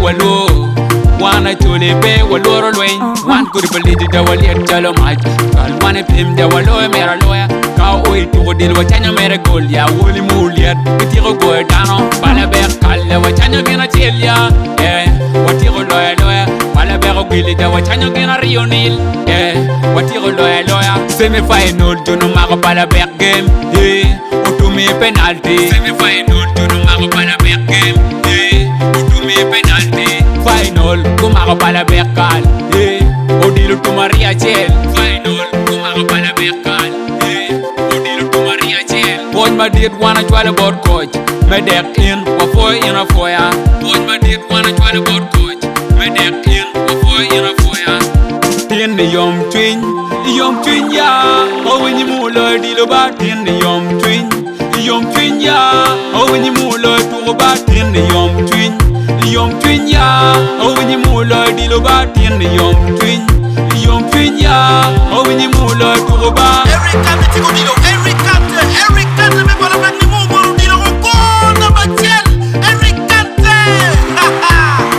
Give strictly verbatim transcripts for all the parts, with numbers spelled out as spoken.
walo wana chole pe waloro lwen wan kuri balidi da waliet jalo maj kal wane pim da walo mera loya ka oi to dil wachanya mera gol ya woli muliet bitiro go dano bala ber kal wachanya gena chelia eh watiro loya loya bala ber gili da wachanya gena rionil eh watiro loya loya semi final jono mago bala ber game eh utumi penalty semi final jono mago bala ber game eh utumi penalty final kumaro bala bekal eh odilu tumaria chel final kumaro bala bekal eh odilu tumaria chel Pony ma did wanna try the board coach me deck in wa foy in a foya Pony ma did wanna try the board coach me deck in wa foy in a foya tin the yom twin yom twin ya o when you mulo di lo ba tin the yom twin yom twin ya o when you mulo to ba tin the yom twin Yom twin ya, oh when you mulo di lo ba tin yom twin, yom twin ya, oh when you mulo to go ba. Every cante tigo di lo, every cante, every cante me bola black ni mulo di lo ko na bachel, every cante. Ha ha.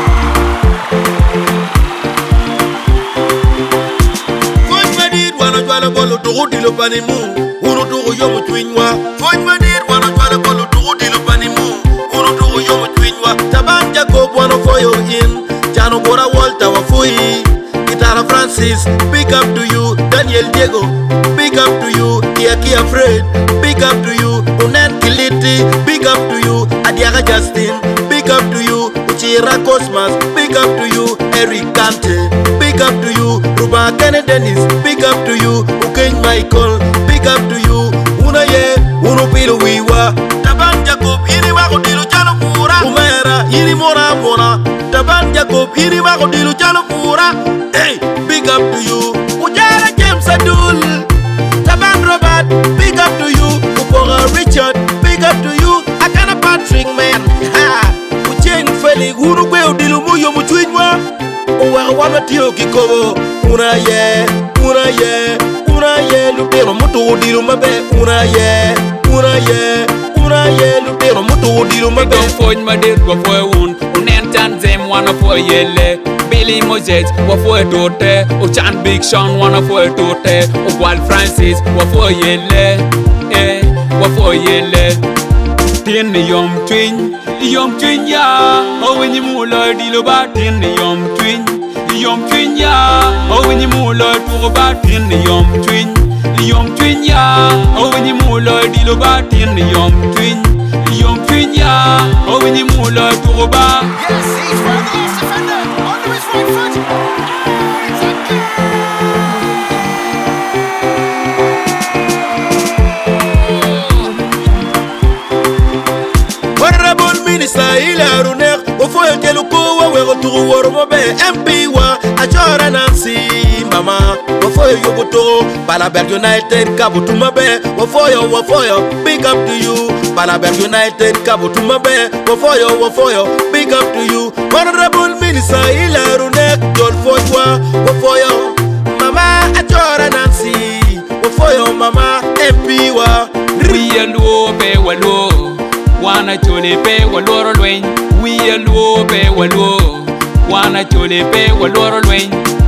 Foy madid wano jwala bolo to di lo bani mu, uno to yom twin wa. Foy madid wano jwala bolo to di lo bani mu, uno to yom twin wa. Taban Jacob wano foyo in, Jano Bora Walter wa fui. Guitarra Francis, big up to you. Daniel Diego, big up to you. Kia Kia Fred, big up to you. Unen Kiliti, big up to you. Adiaga Justin, big up to you. Uchira Cosmas, big up to you. Eric Kante, big up to you. Ruba Kene Dennis, big up to you. Ukeng Michael, big up to you. Una ye, uno pilo wiwa. Taban Jacob, ini wako dilo jalo pura. Umera, ini mora mora. Taban Jacob, ini wako dilo jalo pura. Hey, big up to you. Ujara James Adul. Taban Robert, big up to you. Upora Richard, big up to you. Akana Patrick man. Ha. Ucheng Felix, unu kwe udilu muyo mchuinwa. Uwara wana tiyo kikobo. Una ye, una ye, una ye. Lutero mutu udilu mabe. Una ye, una ye, una ye. Lutero mutu udilu mabe. Don't find my dad wa foy un, unen tan zem wana foy yele. Billy Moses wa foy dote, o Chan Big Sean wana foy dote, o Wal Francis wa foy yele, eh wa foy yele. Tin the yom twin, yom twin ya, oh when you mulo di lo ba tin the yom twin, yom twin ya, oh when you mulo to ba tin the yom twin, yom twin ya, oh when you mulo di lo ba tin the yom twin, yom twin ya, oh when you mulo to ba. Yes, he's from the last defender, under his right foot. Oh, it's a goal! Honorable Minister Ila Runer, Ofoyo Keluko, we go to Worobe, M P wa, Achora Nancy, Mama, Ofoyo Yogoto, Balaberg United, Kabutumabe, Ofoyo, Ofoyo, big up to you, Balaberg United, Kabutumabe, Ofoyo, Ofoyo, big up to you, Honorable Minister Ila Runer, John Foywa, Ofoyo, Mama, Achora Nancy, Ofoyo, Mama, M P wa, We are low, be wallow. Wana chole pe waloro lwen, we a low pe wallow. Wana chole pe waloro lwen,